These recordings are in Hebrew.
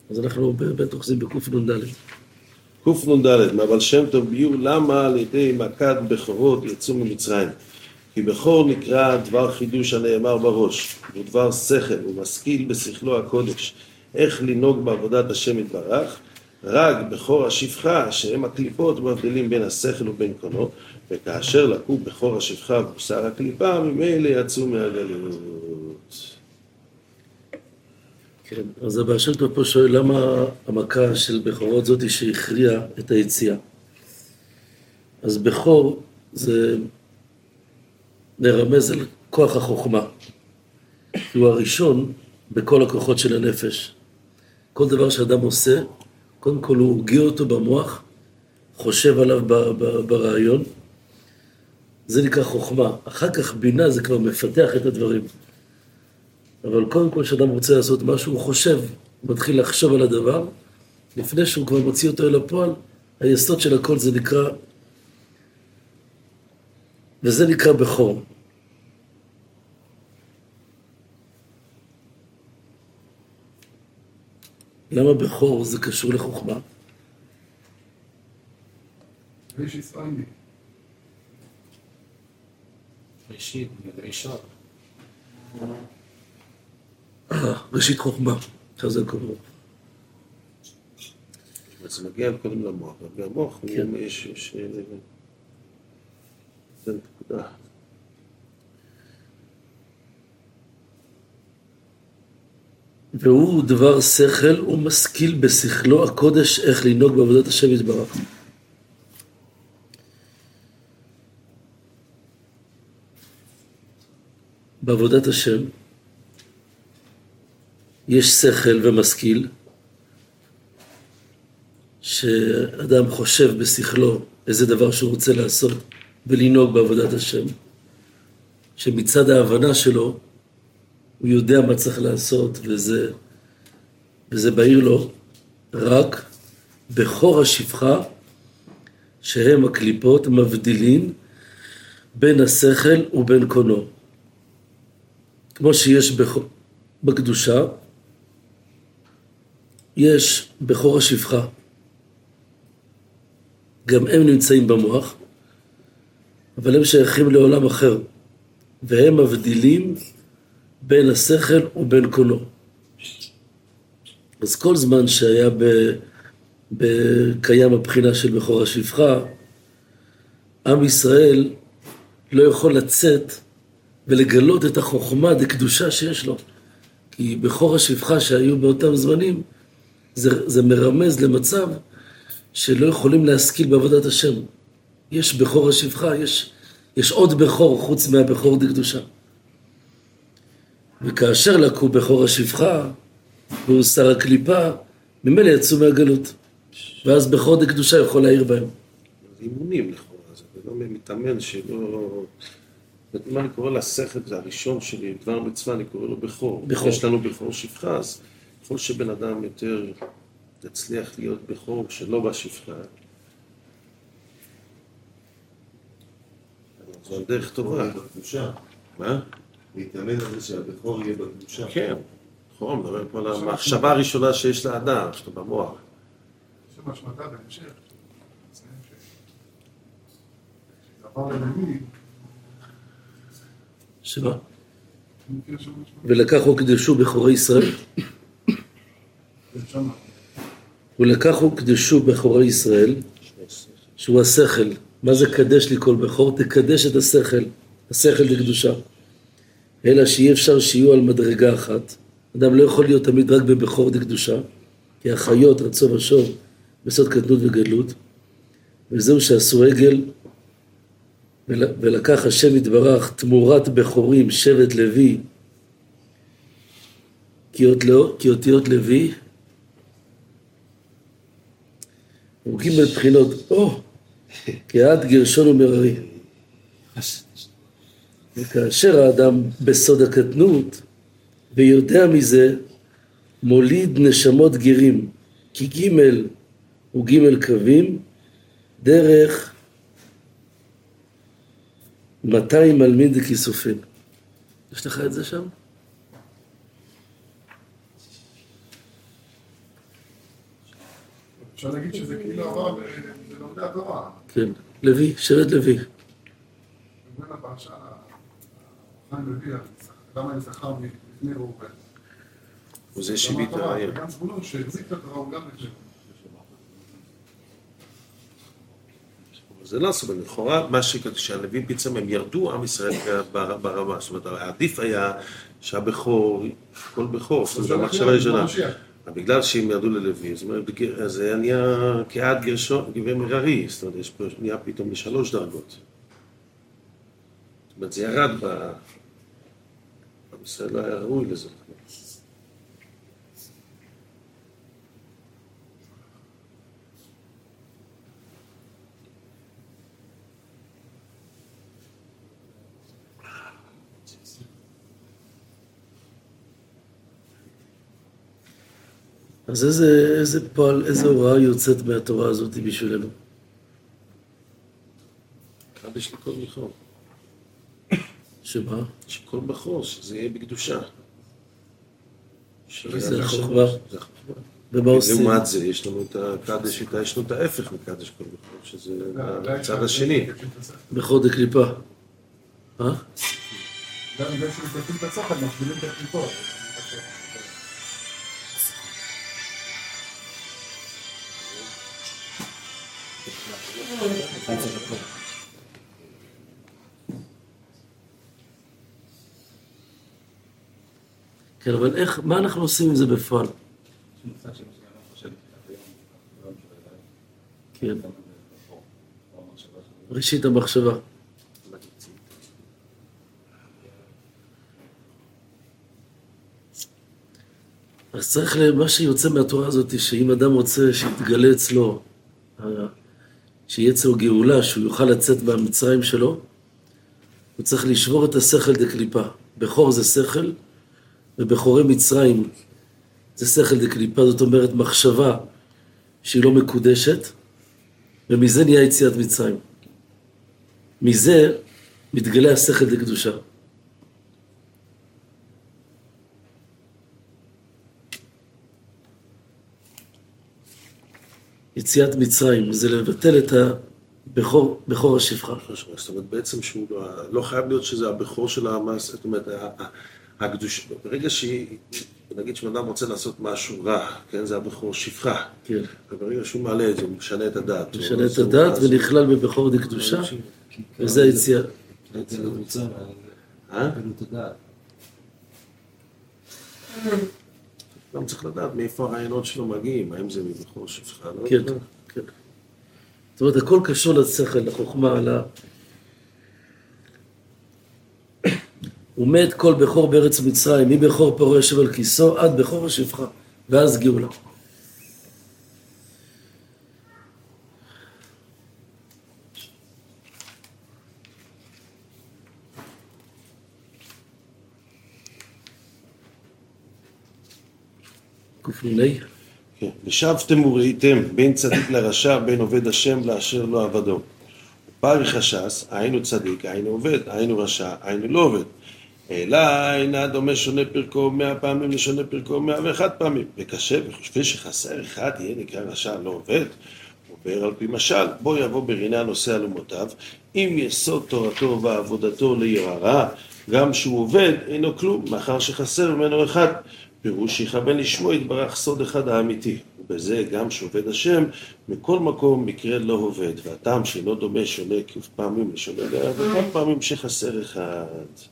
אז אנחנו באמת אוחזים בקנ"ד. קנ"ד, מהבעל שם טוב ביור למה על ידי מכת בכורות יצאו ממצרים. כי בכור נקרא דבר חידוש הנאמר בראש, ודבר שכל ומשכיל בשכלו הקודש, איך לנהוג בעבודת השם יתברך, רק בכור השפחה שהם הקליפות מבדילים בין השכל ובין קונו, וכאשר לקו בכור השפחה ובשר הקליפה, ממילא יצאו מהגלות. כן, אז הבעל שם טוב פה שואל למה המכה של בכורות זאת שהכריעה את היציאה. אז בכור זה נרמז על כוח החוכמה. הוא הראשון בכל הכוחות של הנפש. כל דבר שאדם עושה, קודם כל הוא הוגה אותו במוח, חושב עליו ברעיון. זה נקרא חוכמה. אחר כך בינה זה כבר מפתח את הדברים. אבל קודם כל שאדם רוצה לעשות משהו, הוא חושב, הוא מתחיל לחשוב על הדבר, לפני שהוא כבר מוציא אותו אל הפועל, היסוד של הכל זה נקרא, וזה נקרא בכור. למה בכור זה קשור לחוכמה? יש ישראלי. ראשית חוכמה, זה קורה. זה מגיע קודם למוח, והמוח הוא יש... זה נקודה. והוא דבר שכל ומשכיל בשכלו הקודש איך לנהוג בעבודת השם יתברך. בעבודת השם יש שכל ומשכיל, שאדם חושב בשכלו איזה דבר שהוא רוצה לעשות ולנהוג בעבודת השם, שמצד ההבנה שלו הוא יודע מה צריך לעשות, וזה בהיר לו, רק בכור השפחה שהם הקליפות מבדילים בין השכל ובין קונו. כמו שיש בקדושה, יש בכור השפחה. גם הם נמצאים במוח, אבל הם שייכים לעולם אחר, והם מבדילים בין השכל ובין קונו. אז כל זמן שהיה בקיים הבחינה של בכור השפחה, עם ישראל לא יכול לצאת ולגלות את החוכמה דקדושה שיש לו. כי בכור השפחה שהיו באותם זמנים, זה מרמז למצב שלא יכולים להשכיל בעבודת השם. יש בכור השפחה, יש עוד בכור חוץ מהבכור דקדושה. וכאשר לקו בכור השפחה, והוא שר הקליפה, ממילא יצאו מהגלות. ואז בכור דקדושה יכול להעיר בהם. זה אימונים לכאורה, זה לא מתאמן שלא... מה אני קורא לשכל, זה הראשון שלי, דבר מצווה, אני קורא לו בכור. יש לנו בכור שפחה, אז ככל שבן אדם יותר תצליח להיות בכור שלא בשפחה, זו דרך טובה. בקדושה. מה? להתאמן על זה שהבכור יהיה בקדושה. כן, נכון, מדבר פה על המחשבה הראשונה שיש לאדם, שאתה במוח. יש שם השמטה בהמשך. שעבר ללמי. שמה? ולקחו קדשו בכורי ישראל. ולקחו קדשו בכורי ישראל, שהוא השכל. מה זה קדש לי כל בכור? תקדש את השכל. השכל לקדושה. אלא שאי אפשר שיהיו על מדרגה אחת. אדם לא יכול להיות תמיד רק בבכור דקדושה, כי החיות רצו ושוב בסוד קטנות וגדלות, וזהו שעשו עגל, ולקח השם יתברך תמורת בכורים שבט לוי, כי אותיות לוי, הוגים בבחינות, כעד גרשון ומררי. וכאשר האדם בסוד הקטנות, ויודע מזה, מוליד נשמות גרים, כי ג' הוא ג' קווים, דרך 200 מלמין דכיסופין. יש לך את זה שם? אפשר להגיד שזה כאילו עבר ללומדי התורה. כן, לוי, שבט לוי. אומרים הפרשה, חיים לוי, למה יששכר לפני ראובן. וזה שיבית העיר. גם זבולון שהחזיק את התורה הוא גם לפני. זה לא סבבה, לכאורה, מה שהלווים פיצם, הם ירדו עם ישראל ברמה, זאת אומרת, העדיף היה שהבכור, כל בכור, זאת אומרת, המחשבה ראשונה, בגלל שהם ירדו ללוי, זאת אומרת, זה נהיה כעד גרשון, גבי מררי, זאת אומרת, יש פה נהיה פתאום ל3 דרגות. זאת אומרת, זה ירד עם ישראל לא היה ראוי לזה. אז איזה פועל, איזה הוראה יוצאת מהתורה הזאת בשבילנו? יש לכל בכור. שמה? שכל בכור, שזה יהיה בקדושה. זה החוכמה. ומה עושים? לעומת זה, יש לנו את הקדש, יש לנו את ההפך מקדש כל בכור, שזה הצד השני. בכור דקליפה. גם בגלל שמתקפים את הצחת, משבילים את הקליפות. כן, אבל איך, מה אנחנו עושים עם זה בפועל? כן. ראשית המחשבה. אז צריך מה שיוצא מהתורה הזאת, שאם אדם רוצה שיתגלה אצלו, שיהיה אצלו גאולה, שהוא יוכל לצאת מהמצרים שלו, הוא צריך לשבור את השכל דקליפה. בכור זה שכל, ובכורי מצרים זה שכל דקליפה, זאת אומרת מחשבה שהיא לא מקודשת, ומזה נהיה יציאת מצרים. מזה מתגלה השכל דקדושה. יציאת מצרים, זה לבטל את הבכור השפחה. זאת אומרת, בעצם שהוא לא חייב להיות שזה הבכור של המעשה, זאת אומרת, הקדוש, ברגע נגיד שאדם רוצה לעשות משהו רע, כן, זה הבכור שפחה. כן. וברגע שהוא מעלה את זה, הוא משנה את הדת. משנה את הדת ונכלל בבכור דקדושה, וזה היציאה. זה לא מוצא, גלות הדעת. גם צריך לדעת מאיפה הרעיונות שלו מגיעים, האם זה מבכור שפחה, לא? כן, כן. זאת אומרת, הכל קשור לשכל, לחוכמה, ומת כל בכור בארץ מצרים, מבכור פרעה יושב על כיסו עד בכור השפחה, ואז גאולה. קופנוני. כן. ושבתם וראיתם בין צדיק לרשע, בין עובד השם לאשר לא עבדו. פרי חשש, היינו צדיק, היינו עובד, היינו רשע, היינו לא עובד. אלא אינה דומה שונה פרקו 100 פעמים לשונה פרקו 101 פעמים. וקשה וחושבי שחסר אחד יהיה נקרא רשע לא עובד. עובר על פי משל, בו יבוא ברינה נושא אלומותיו, אם יסוד תורתו ועבודתו ליררה, גם שהוא עובד אינו כלום, מאחר שחסר ממנו אחד. פירוש שיכוון לשמו יתברך סוד אחד האמיתי, ובזה גם שעובד השם, מכל מקום מקרה לא עובד, והטעם שאינו דומה שונה פעמים לשונה וכמה פעמים שחסר אחד.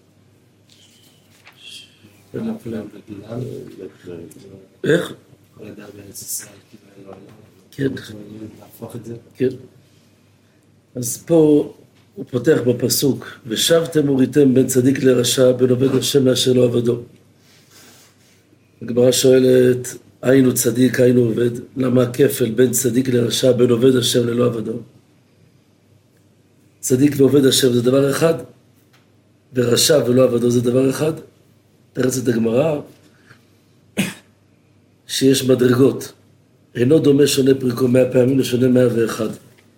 איך? כל ידע בארץ ישראל, כאילו כן. להפוך את זה. כן. אז פה הוא פותח בפסוק, ושבתם וראיתם בין צדיק לרשע, בין עובד השם לאשר לא עבדו. הגמרא שואלת, היינו צדיק, היינו עובד, למה הכפל בין צדיק לרשע, בין עובד השם ללא עבדו? צדיק ועובד השם זה דבר אחד, ורשע ולא עבדו זה דבר אחד. תרץ את הגמרא, שיש מדרגות, אינו דומה שונה פרקו 100 פעמים לשונה 101.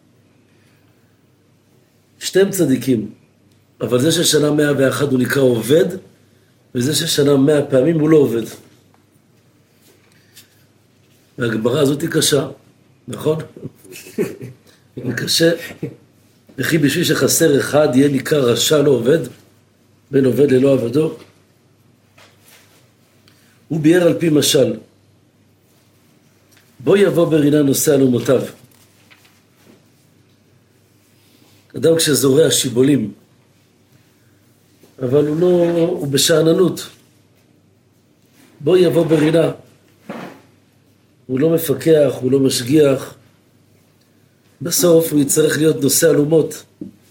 שתיהם צדיקים, אבל זה ששנה 101 הוא נקרא עובד, וזה ששנה 100 פעמים הוא לא עובד. והגמרא הזאת היא קשה. נכון? זה קשה. וכי בשביל שחסר אחד יהיה נקרא רשע לא עובד, בין עובד ללא עבדו. הוא ביאר על פי משל. בוא יבוא ברינה נושא על אומותיו. אדם כשזורע שיבולים, אבל הוא בשעננות. בוא יבוא ברינה. הוא לא מפקח, הוא לא משגיח. בסוף הוא יצטרך להיות נושא אלומות.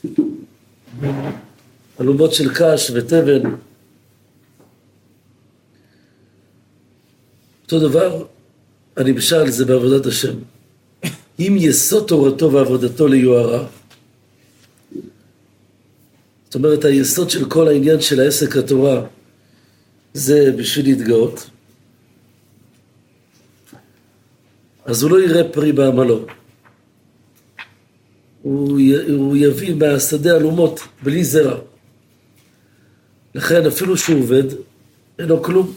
אלומות של קש ותבן. אותו דבר, הנמשל זה בעבודת השם. אם יסוד תורתו ועבודתו ליוהרה, זאת אומרת, היסוד של כל העניין של העסק התורה, זה בשביל להתגאות, אז הוא לא יראה פרי בעמלו. הוא יביא מהשדה אלומות, בלי זרע. לכן אפילו שהוא עובד, אין לו כלום.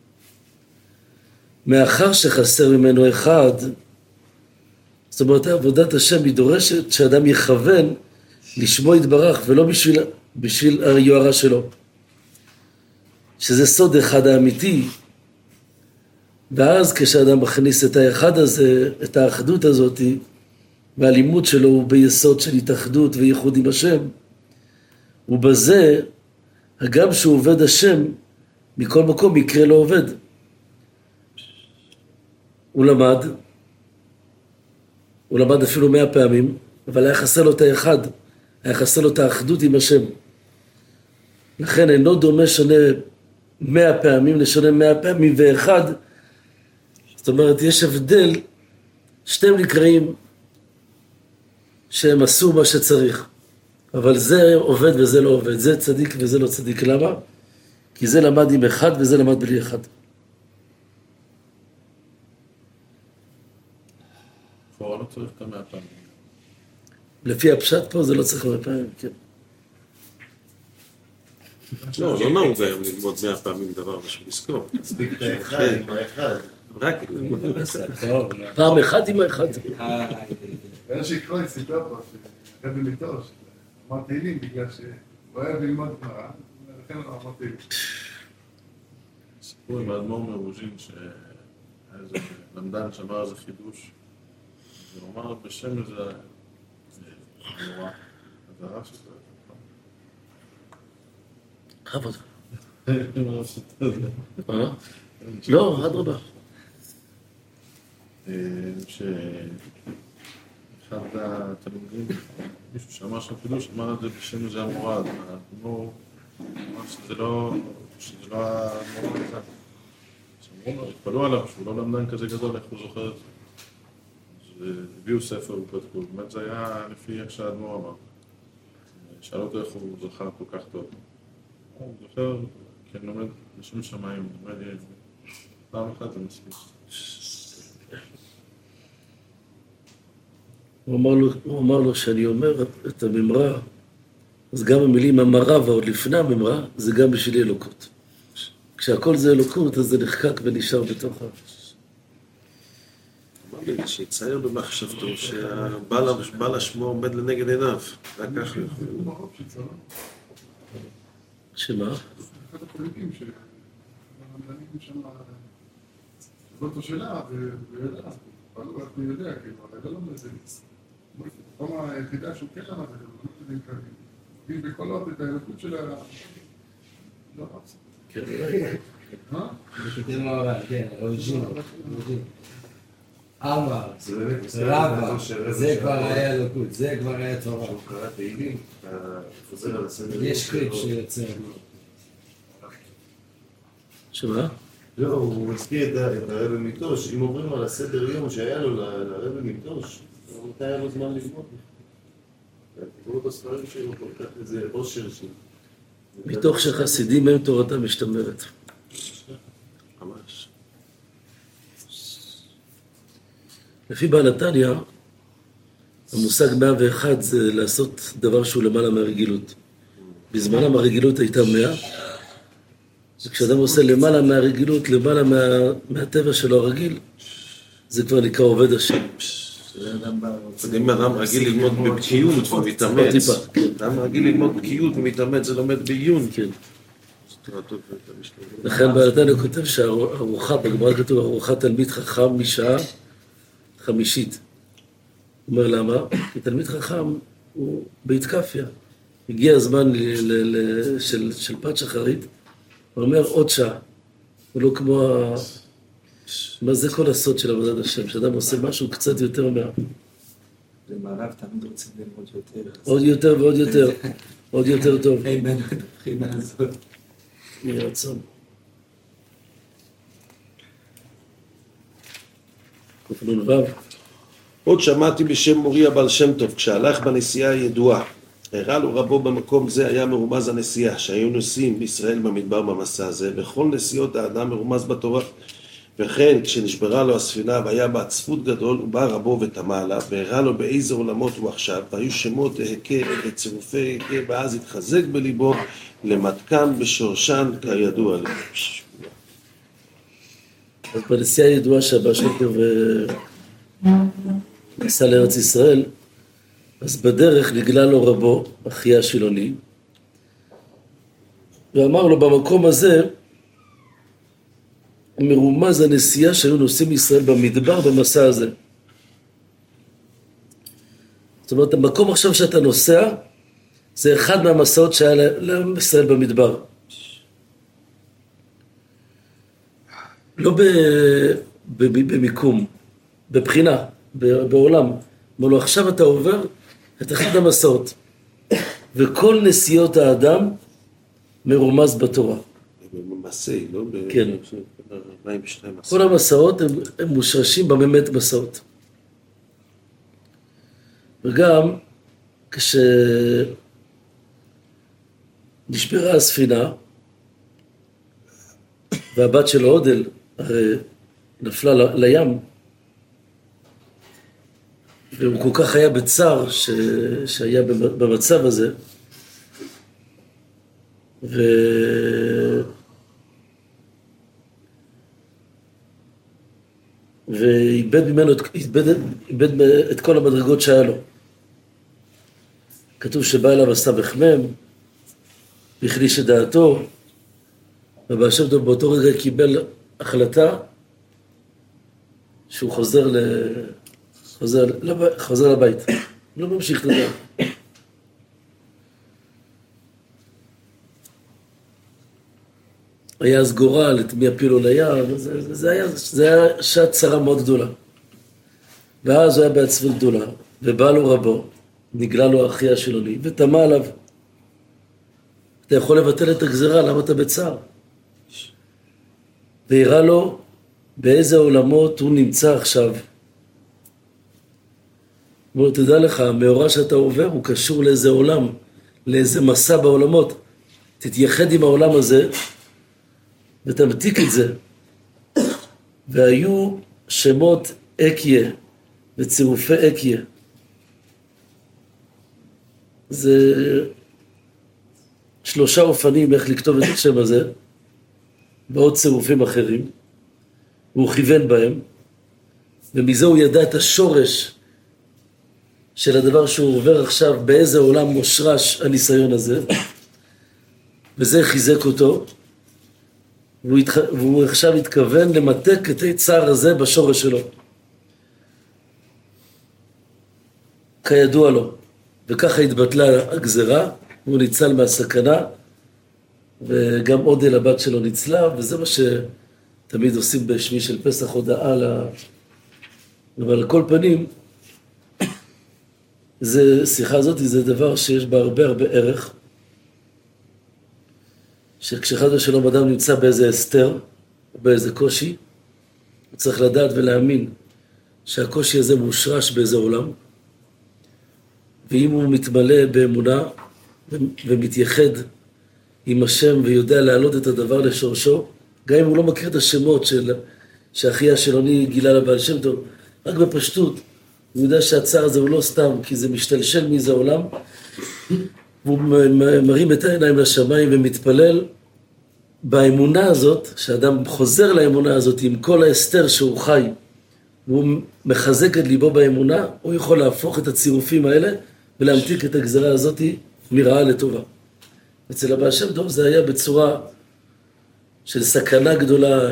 מאחר שחסר ממנו אחד, זאת אומרת, עבודת השם היא דורשת שאדם יכוון לשמו יתברך, ולא בשביל היוהרה שלו. שזה סוד אחד האמיתי. ואז כשאדם מכניס את האחד הזה, את האחדות הזאת, והלימוד שלו הוא ביסוד של התאחדות וייחוד עם השם, ובזה, הגם שהוא עובד השם, מכל מקום יקרה לו עובד. הוא למד אפילו 100 פעמים, אבל היה חסר לו את האחד, היה חסר לו את האחדות עם השם. לכן אינו דומה שונה 100 פעמים לשונה 100 פעמים ואחד. זאת אומרת, יש הבדל, שתיהם נקראים שהם עשו מה שצריך. אבל זה עובד וזה לא עובד, זה צדיק וזה לא צדיק. למה? כי זה למד עם אחד וזה למד בלי אחד. כבר לא צריך את 100 פעמים. לפי הפשט פה זה לא צריך 100 פעמים, כן. לא נהוג היום ללמוד 100 פעמים דבר בשביל לזכור. מספיק את האחד עם האחד. רק... פעם אחד עם האחד. היה שיקרוי סיפר פה, שאחד במיתוש, אמר תהילים בגלל שהוא אוהב ללמוד גמרא, ולכן הוא אמר תהילים. סיפור עם האדמו"ר מרוז'ין, שהיה איזה למדן שאמר איזה חידוש, והוא אמר בשם איזה נורא, הדרה שזה... חבוד. לא, אדרבה. שאחד התלמידים, מישהו שאמר שם חידוש, אמר את זה בשם איזה המורד, האדמו"ר אמר שזה לא המורה הזה. שאמרו לו, התפלאו עליו שהוא לא למדן כזה גדול, איך הוא זוכר את זה. אז הביאו ספר ובדקו, באמת זה היה לפי איך שהאדמו"ר אמר. שאלו אותו איך הוא זוכר כל כך טוב. הוא זוכר, כי אני לומד לשם שמיים, נדמה לי, פעם אחת זה מספיק. הוא אמר לו שאני אומר את הממרה, אז גם המילים המרה ועוד לפני הממרה, זה גם בשביל אלוקות. כשהכל זה אלוקות, אז זה נחקק ונשאר בתוך ה... אמר לי, שיצייר במחשבתו שהבעל השמו עומד לנגד עיניו. רק ככה. שמה? אחד הפוליטים שהמדענים שם, שזאת אותו שאלה, וידע, אבל הוא יודע, כאילו, אבל לא מזה. פעם היחידה שהוא כן למד, אבל לא יודעים כאלה. מבין בקולות את האלוקות של ה... לא, כן. מה? כן, רוז'ין. אמר, זה באמת רבא, זה כבר היה אלוקות, זה כבר היה תורה. כשהוא קרא תהילים, אתה חוזר על הסדר. יש קריפ שיוצא. שמה? לא, הוא מזכיר את הרבי מיטוש. אם עוברים על הסדר יום שהיה לו לרבי מיטוש, מתי היה לו זמן ללמוד? תראו בספרים שלו כל כך איזה עושר שלו. מתוך שחסידים הם תורתם משתמרת. ממש. לפי בעל התניא, המושג 101 זה לעשות דבר שהוא למעלה מהרגילות. בזמנם הרגילות הייתה 100, וכשאדם עושה למעלה מהרגילות, למעלה מהטבע שלו הרגיל, זה כבר נקרא עובד השם. אם אדם רגיל ללמוד בבקיאות ומתאמץ, אדם רגיל ללמוד בקיאות ומתאמץ, זה לומד בעיון. כן. לכן בעל התניא כותב שהארוחה, בגמרא כתוב, ארוחת תלמיד חכם משעה 5. הוא אומר למה? כי תלמיד חכם הוא בהתקפיה. הגיע הזמן של פת שחרית, הוא אומר עוד שעה. הוא לא כמו מה זה כל הסוד של עבודת השם, שאדם עושה משהו קצת יותר במערב תמיד רוצים ללמוד יותר. עוד יותר ועוד יותר, עוד יותר טוב. אין לנו את הבחינה הזאת. יהי רצון. קנ"ו. עוד שמעתי בשם מורי הבעל שם טוב, כשהלך בנסיעה הידועה, הראה לו רבו במקום זה היה מרומז הנסיעה, שהיו נוסעים בישראל במדבר במסע הזה, וכל נסיעות האדם מרומז בתורה. וכן, כשנשברה לו הספינה והיה בעצפות גדול, הוא בא רבו ותמה עליו, והראה לו באיזה עולמות הוא עכשיו, והיו שמות ההקה וצירופי ההקה, ואז התחזק בליבו למתקן בשורשן כידוע לי. אז בנסיעה הידועה שהבעל שם טוב נסע לארץ ישראל, אז בדרך נגלה לו רבו, אחיה השילוני, ואמר לו במקום הזה, מרומז הנסיעה שהיו נוסעים ישראל במדבר במסע הזה. זאת אומרת, המקום עכשיו שאתה נוסע, זה אחד מהמסעות שהיה לישראל במדבר. לא במיקום, בבחינה, בעולם. אמר לו, עכשיו אתה עובר את אחד המסעות. וכל נסיעות האדם מרומז בתורה. במסעי, לא? כן. 42 כל המסעות הם מושרשים באמת מסעות. וגם כשנשברה הספינה, והבת שלו אודל הרי נפלה לים, והוא כל כך היה בצער שהיה במצב הזה, ואיבד ממנו, איבד את כל המדרגות שהיה לו. כתוב שבא אליו הסמ"ך מ' והחליש את דעתו, ובעל שם טוב באותו רגע קיבל החלטה שהוא חוזר לבית, לא ממשיך לדעת. היה אז גורל, את מי הפילו לים, זה היה שעת צרה מאוד גדולה. ואז הוא היה בעצבות גדולה, ובא לו רבו, נגלה לו אחיה השילוני, ותמה עליו. אתה יכול לבטל את הגזרה, למה אתה בצער? והראה לו באיזה עולמות הוא נמצא עכשיו. הוא אומר, תדע לך, המאורע שאתה עובר הוא קשור לאיזה עולם, לאיזה מסע בעולמות. תתייחד עם העולם הזה, ותמתיק את זה. והיו שמות אקיה וצירופי אקיה. זה 3 אופנים איך לכתוב את השם הזה, ועוד צירופים אחרים. והוא כיוון בהם, ומזה הוא ידע את השורש של הדבר שהוא עובר עכשיו, באיזה עולם מושרש הניסיון הזה, וזה חיזק אותו, והוא עכשיו התכוון למתק את הצער הזה בשורש שלו. כידוע לו, וככה התבטלה הגזרה, הוא ניצל מהסכנה, וגם אודל הבת שלו ניצלה, וזה מה שתמיד עושים בשמי של פסח הודעה אבל על כל פנים, שיחה הזאת זה דבר שיש בה הרבה ערך, שכשאחד ושלום אדם נמצא באיזה הסתר, או באיזה קושי, הוא צריך לדעת ולהאמין שהקושי הזה מושרש באיזה עולם, ואם הוא מתמלא באמונה ומתייחד עם השם ויודע להעלות את הדבר לשורשו, גם אם הוא לא מכיר את השמות שאחיה השילוני גילה לבעל שם טוב, רק בפשטות, הוא יודע שהצער הזה הוא לא סתם, כי זה משתלשל מאיזה עולם, והוא מרים את העיניים לשמיים ומתפלל באמונה הזאת, שאדם חוזר לאמונה הזאת עם כל ההסתר שהוא חי, והוא מחזק את ליבו באמונה, הוא יכול להפוך את הצירופים האלה ולהמתיק את הגזרה הזאת מרעה לטובה. אצל הבעל שם טוב זה היה בצורה של סכנה גדולה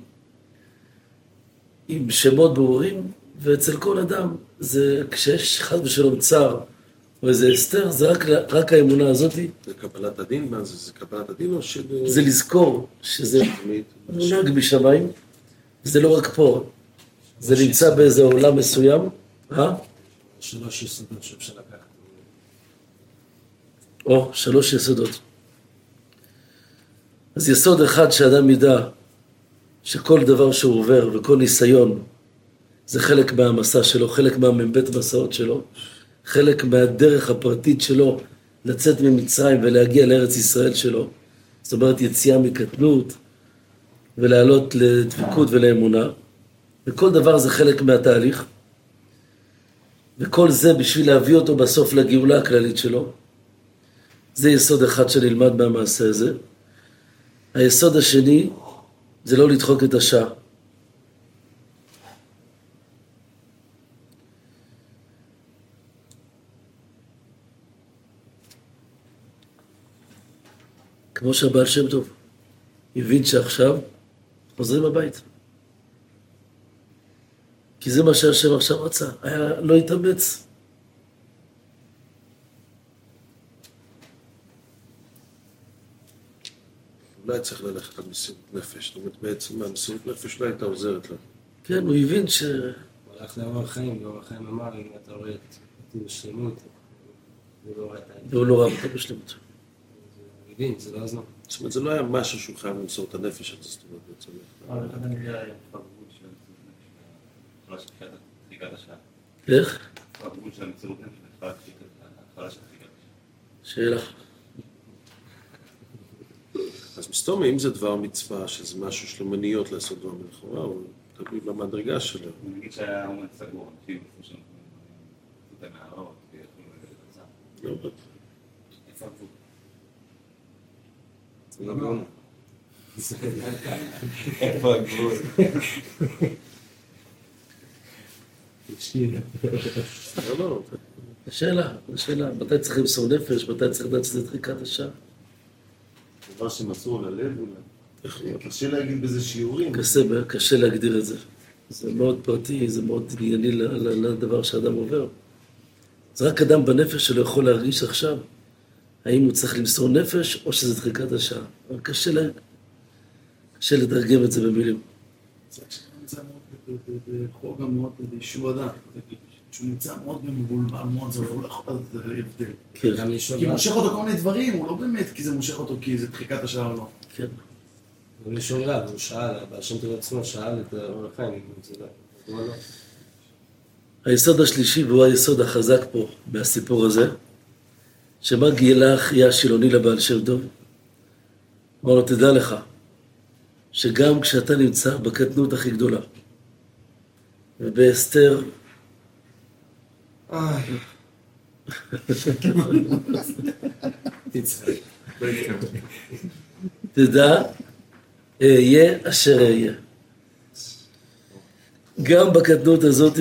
עם שמות ברורים, ואצל כל אדם זה כשיש חס ושלום צער או איזה הסתר, זה רק האמונה הזאת. זה קבלת הדין? מה זה? זה קבלת הדין או של... זה לזכור שזה מונהג בשמיים, זה לא רק פה, זה נמצא באיזה עולם מסוים. 3 יסודות שאפשר לקחת. 3 יסודות. אז יסוד אחד שאדם ידע שכל דבר שהוא עובר וכל ניסיון זה חלק מהמסע שלו, חלק מהמבט מסעות שלו, חלק מהדרך הפרטית שלו לצאת ממצרים ולהגיע לארץ ישראל שלו. זאת אומרת יציאה מקטנות ולעלות לדבקות ולאמונה, וכל דבר זה חלק מהתהליך, וכל זה בשביל להביא אותו בסוף לגאולה הכללית שלו. זה יסוד אחד שנלמד מהמעשה הזה. היסוד השני זה לא לדחוק את השעה. כמו שהבעל שם טוב הבין שעכשיו חוזרים הביתה. כי זה מה שהשם עכשיו רצה, היה לא התאמץ. אולי צריך ללכת למסירות נפש, זאת אומרת בעצם המסירות נפש לא הייתה עוזרת לו. כן, הוא הבין ש... הוא הלך לאורח חיים, ואורח חיים אמר, אם אתה רואה אותי בשלמות, הוא לא ראה את העניין. והוא לא ראה אותו בשלמות. הוא הבין, זה לא הזמן. זאת אומרת, זה לא היה משהו שהוא חייב למסור את הנפש הזה, זאת אומרת בעצם. אבל אחד הנגיעה היה פרבות של התחלה של תחיקת השעה. איך? פרבות של המציאות נפש, התחלה של תחיקת השעה. שאלה. אז מסתום, אם זה דבר מצווה, שזה משהו של מניות לעשות דבר מלכאורה, הוא תלוי במדרגה שלו. אני אגיד שהיה אומן סגור, אנשים איפה שאנחנו עשו את המערות, ויכולו לבצע. לא בטח. איפה הגבול? זה לא גאון. איפה הגבול? לא. השאלה, מתי צריך למסור נפש, מתי צריך לדעת שזה דחיקת השעה? דבר שמסור ללב אולי. קשה להגיד בזה שיעורים. קשה להגדיר את זה. זה מאוד פרטי, זה מאוד ענייני לדבר שאדם עובר. זה רק אדם בנפש שלו יכול להרגיש עכשיו, האם הוא צריך למסור נפש או שזה דחיקת השעה. אבל קשה לדרגם את זה במילים. זה נמצא מאוד בחור גם מאוד בישוע אדם. שהוא נמצא מאוד מבולבל, מאוד זה לא יכול להיות הבדל. כן. כי הוא מושך אותו כל מיני דברים, הוא לא באמת כי זה מושך אותו כי זה דחיקת השעה או לא. כן. הוא לשאול רב, הוא שאל, הבעל שם טוב עצמו שאל את אורח חיים, אם זה לא. היסוד השלישי, והוא היסוד החזק פה מהסיפור הזה, שמה גילה אחיה השילוני לבעל שם טוב? אמר לו, תדע לך, שגם כשאתה נמצא בקטנות הכי גדולה, ובהסתר, תדע, אהיה אשר אהיה. גם בקטנות הזאת,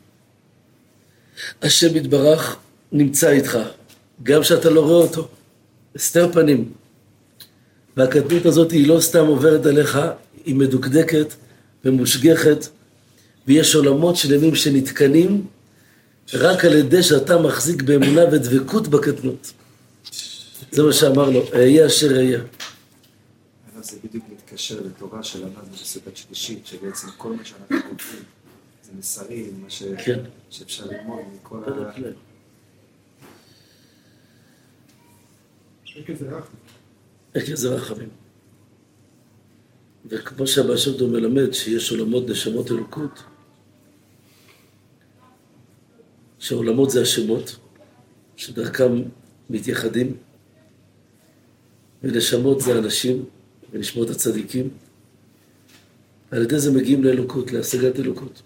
השם יתברך נמצא איתך, גם שאתה לא רואה אותו, הסתר פנים. והקטנות הזאת היא לא סתם עוברת עליך, היא מדוקדקת ומושגחת, ויש עולמות שלמים שנתקנים, רק על ידי שאתה מחזיק באמונה ודבקות בקטנות. זה מה שאמר לו, אהיה אשר אהיה. זה בדיוק מתקשר לתורה של ענת בספר שלישית, שבעצם כל מה שאנחנו רוצים זה מסרים, מה שאפשר ללמוד מכל ה... עקב זה רחמים. וכמו שהבעל שם טוב מלמד שיש עולמות נשמות אלוקות, שהעולמות זה השמות, שדרכם מתייחדים, ונשמות זה אנשים, ונשמות הצדיקים. על ידי זה מגיעים לאלוקות, להשגת אלוקות.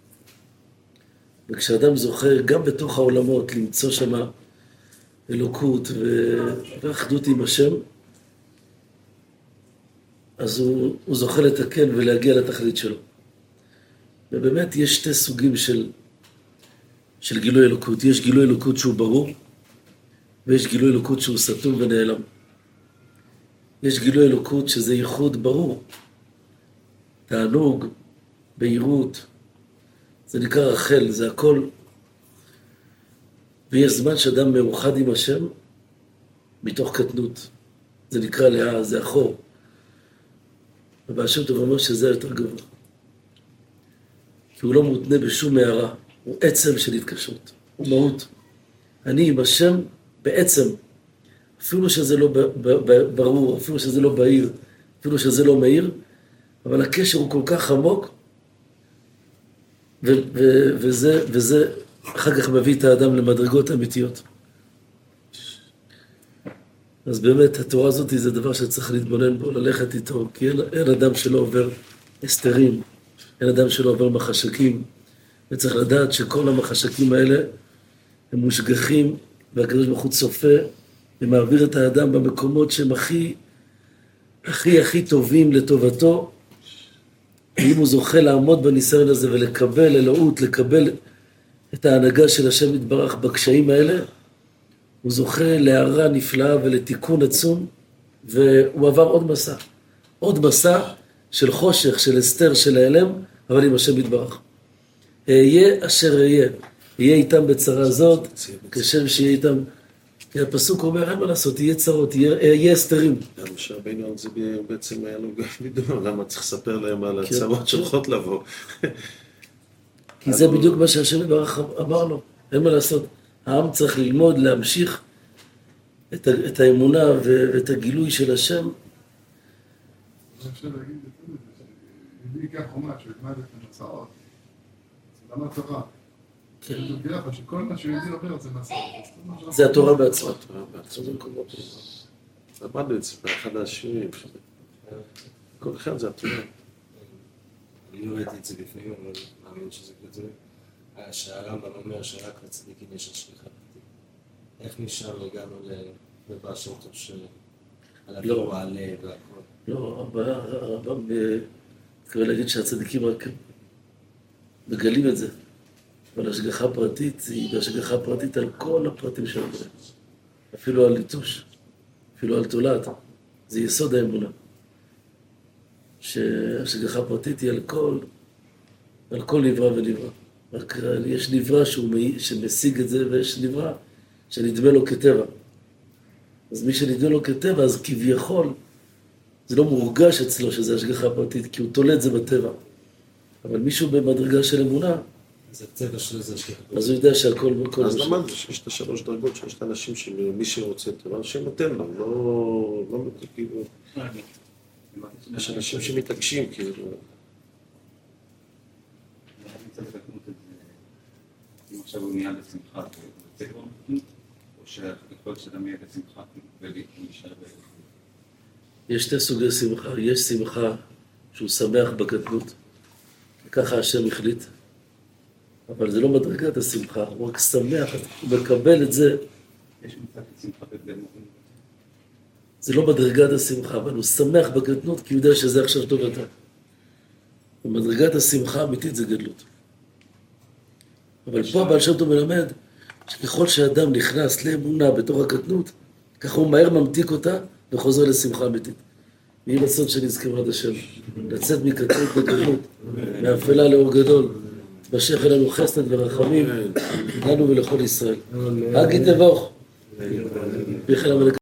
וכשאדם זוכר גם בתוך העולמות למצוא שם אלוקות ואחדות עם השם, אז הוא זוכה לתקן ולהגיע לתכלית שלו. ובאמת יש שתי סוגים של גילוי אלוקות. יש גילוי אלוקות שהוא ברור, ויש גילוי אלוקות שהוא סתום ונעלם. יש גילוי אלוקות שזה ייחוד ברור. תענוג, בהירות, זה נקרא רחל, זה הכל. ויש זמן שאדם מאוחד עם השם מתוך קטנות. זה נקרא לאה, זה אחור. והשם טוב אומר שזה יותר גבוה. כי הוא לא מותנה בשום הערה, הוא עצם של התקשרות, הוא מהות. אני עם השם בעצם, אפילו שזה לא ברור, אפילו שזה לא בהיר, אפילו שזה לא מהיר, אבל הקשר הוא כל כך עמוק, וזה אחר כך מביא את האדם למדרגות אמיתיות. אז באמת התורה הזאת זה דבר שצריך להתבונן בו, ללכת איתו, כי אין אדם שלא עובר הסתרים, אין אדם שלא עובר מחשקים, וצריך לדעת שכל המחשקים האלה הם מושגחים, והקדוש ברוך הוא צופה ומעביר את האדם במקומות שהם הכי טובים לטובתו, ואם הוא זוכה לעמוד בניסיון הזה ולקבל אלוהות, לקבל את ההנהגה של השם יתברך בקשיים האלה, הוא זוכה להערה נפלאה ולתיקון עצום, והוא עבר עוד מסע של חושך, של הסתר, של ההלם, אבל עם השם יתברך. אהיה אשר אהיה, יהיה איתם בצרה הזאת, כשם שיהיה איתם, כי הפסוק אומר, אין מה לעשות, יהיה צרות, יהיה הסתרים. גם שרבינו על זה בעצם היה לו גם וידאו, למה צריך לספר להם על הצרות שהולכות לבוא. כי זה בדיוק מה שהשם יתברך אמר לו, אין מה לעשות. העם צריך ללמוד, להמשיך את האמונה ואת הגילוי של השם. אני חושב להגיד את זה, שהביא כך חומה שילמד את המצאות, זה למה תורה. כן. זה ביחד שכל מה שהוא ידעי עובר זה מסעות. זה התורה בעצמה. למדנו את זה באחד השיעורים. כל אחד זה התורה. אני לא ראיתי את זה בפנים, אבל מאמין שזה כזה. שהרמב"ם אומר שרק לצדיקים יש השליחה פרטית. איך משם הגענו לבעל שם טוב שעליו הוא עלה והכל? לא, הרמב"ם מתכוון להגיד שהצדיקים רק מגלים את זה. אבל השגחה פרטית היא השגחה פרטית על כל הפרטים שלנו. אפילו על ליטוש, אפילו על תולעת. זה יסוד האמונה. שהשגחה פרטית היא על כל נברא ונברא. רק יש נברא שמשיג את זה, ויש נברא שנדמה לו כטבע. אז מי שנדמה לו כטבע, אז כביכול, זה לא מורגש אצלו שזה השגחה פרטית, כי הוא תולה את זה בטבע. אבל מישהו במדרגה של אמונה, זה הטבע שלו, זה השגחה פרטית. אז הוא יודע שהכל בכל אז למדנו שיש את השלוש דרגות, שיש את האנשים שמי שרוצה טבע, שנותן לו, לא כאילו... יש אנשים שמתעקשים, כאילו... אם עכשיו הוא נהיה בשמחה, זה כבר או שיכול להיות שאדם יהיה בשמחה ולהישאר יש שתי סוגי שמחה. יש שמחה שהוא שמח בקטנות, ככה השם החליט, אבל זה לא מדרגת השמחה, הוא רק שמח, הוא מקבל את זה. יש מצב שמחה בגדלות. זה לא מדרגת השמחה, אבל הוא שמח בקטנות כי הוא יודע שזה עכשיו טוב יותר. ומדרגת השמחה האמיתית זה גדלות. אבל פה בעל שם טוב מלמד שככל שאדם נכנס לאמונה בתור הקטנות, ככה הוא מהר ממתיק אותה וחוזר לשמחה אמיתית. יהי רצון שנזכה בעד השם, לצאת מקטנות לגדלות, מאפלה לאור גדול, תמשך אלינו חסד ורחמים, לנו ולכל ישראל. הגיד נבוך.